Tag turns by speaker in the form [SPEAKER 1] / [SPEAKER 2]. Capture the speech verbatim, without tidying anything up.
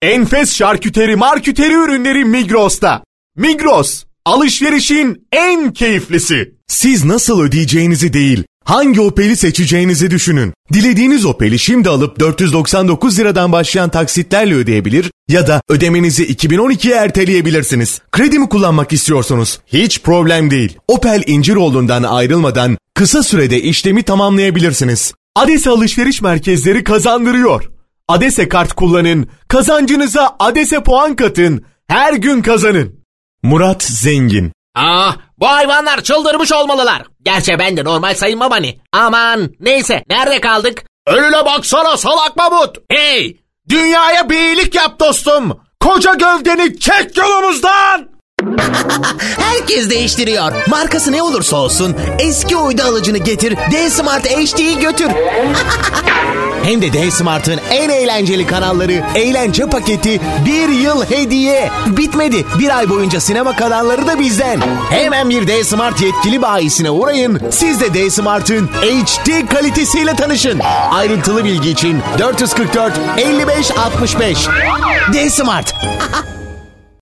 [SPEAKER 1] Enfes şarküteri marküteri ürünleri Migros'ta. Migros, alışverişin en keyiflisi. Siz nasıl ödeyeceğinizi değil, hangi Opel'i seçeceğinizi düşünün. Dilediğiniz Opel'i şimdi alıp dört yüz doksan dokuz liradan başlayan taksitlerle ödeyebilir ya da ödemenizi iki bin on ikiye erteleyebilirsiniz. Kredi mi kullanmak istiyorsunuz? Hiç problem değil. Opel İnciroğlu'ndan ayrılmadan kısa sürede işlemi tamamlayabilirsiniz. ADESE alışveriş merkezleri kazandırıyor. ADESE kart kullanın, kazancınıza ADESE puan katın, her gün kazanın. Murat Zengin.
[SPEAKER 2] Ah, bu hayvanlar çıldırmış olmalılar. Gerçi ben de normal sayılmam hani. Aman neyse, nerede kaldık?
[SPEAKER 1] Önüne baksana salak Mahmut.
[SPEAKER 2] Hey!
[SPEAKER 1] Dünyaya bir iyilik yap dostum. Koca gövdeni çek yolumuzdan.
[SPEAKER 3] Herkes değiştiriyor. Markası ne olursa olsun eski uydu alıcını getir, D-Smart H D'yi götür. Hem de D-Smart'ın en eğlenceli kanalları, eğlence paketi, bir yıl hediye. Bitmedi. Bir ay boyunca sinema kanalları da bizden. Hemen bir D-Smart yetkili bayisine uğrayın. Siz de D-Smart'ın H D kalitesiyle tanışın. Ayrıntılı bilgi için dört yüz kırk dört elli beş altmış beş. D-Smart.